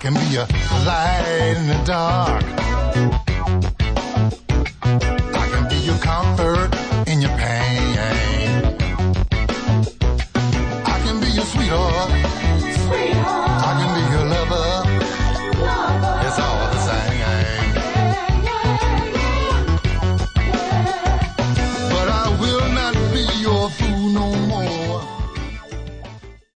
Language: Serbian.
can be a light in the dark. I can be your comfort